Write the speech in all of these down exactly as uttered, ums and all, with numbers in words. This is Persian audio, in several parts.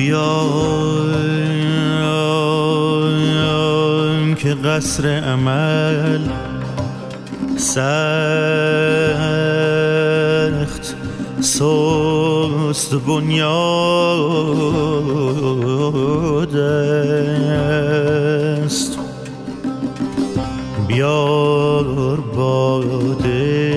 بیان که قصر عمل سخت سست بنیاد است. بیار باده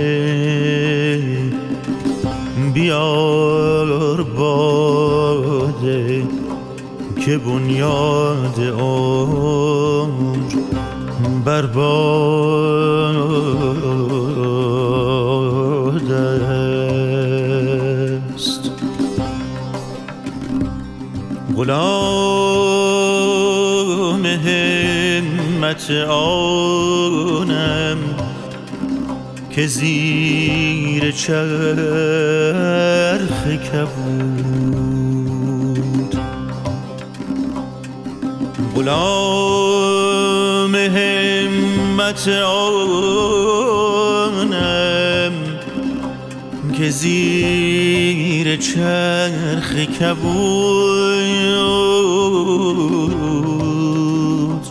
بیار باده که بنیاد عمر برباد است. غلام همت آنم که زیر چرخ کبود، غلام همت آنم که زیر چرخ کبود،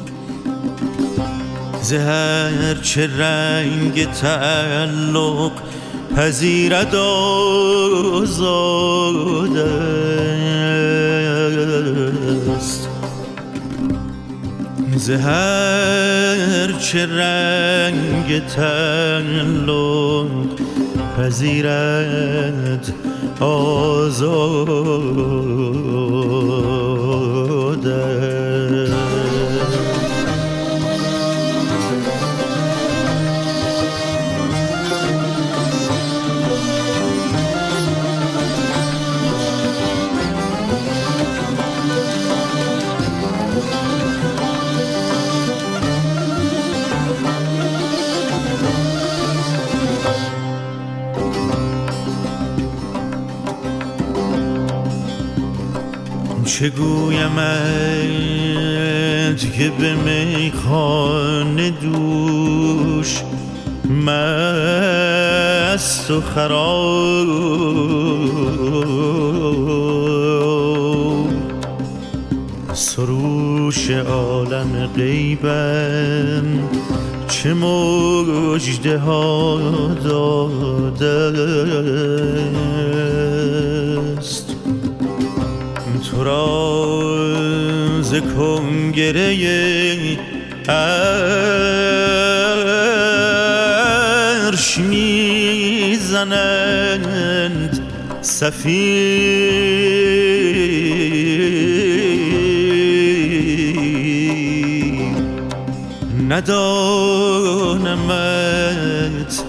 زهر چه رنگ تعلق پذیرد آزاد است. زهر چه رنگ تعلق پذیرد آزاد است. چه گویمت که به میخانه دوش مست و خراب، سروش عالم غیبم چه مژده ها داده است. تو را ز کنگره عرش میزنند صفیر. ندانمت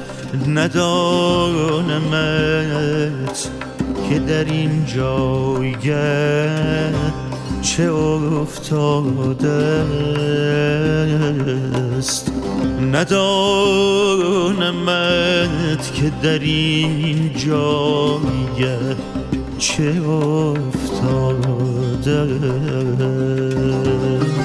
ندانمت که در این جایگه چه افتاده است. ندانمت که در این جایگه چه افتاده است.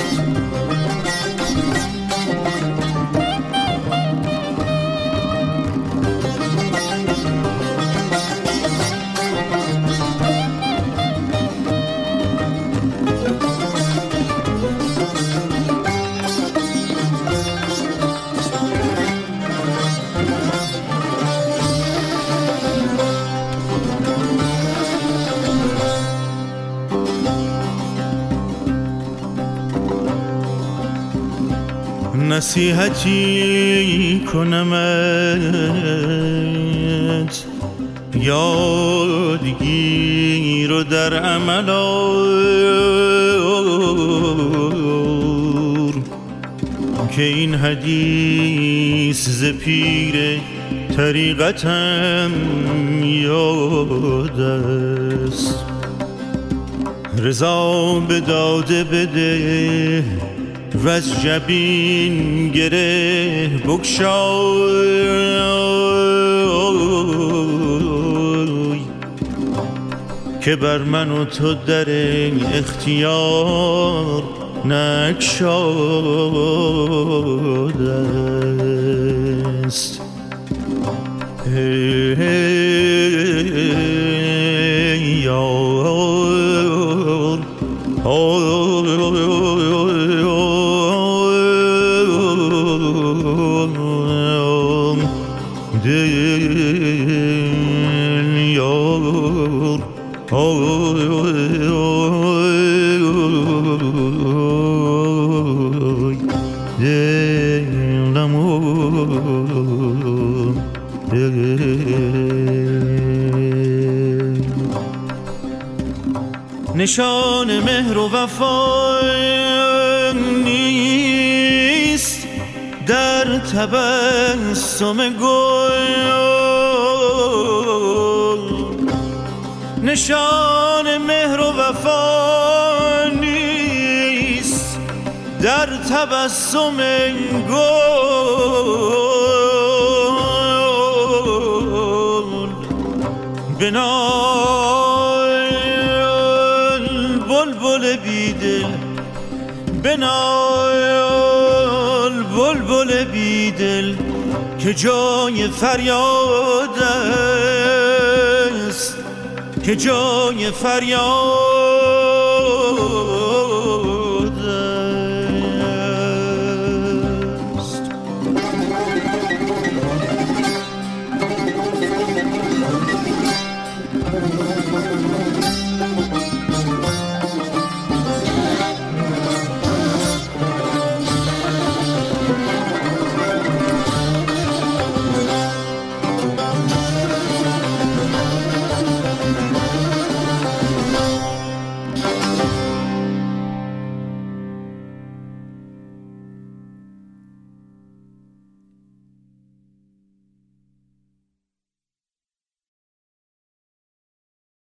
نصیحتی کنمت یادگیر و در عمل آور که این حدیث ز پیر طریقتم یاد است. رضا به داده بده و از جبین گره بگشای که بر من و تو در اختیار نگشاده است. ای یا نشان مهر و وفا نیست در تبسم گل، نشان مهر و وفا نیست در تبسم گل. بنال بلبل بیدل، بنال بلبل بیدل که جای فریاد است، که جای فریاد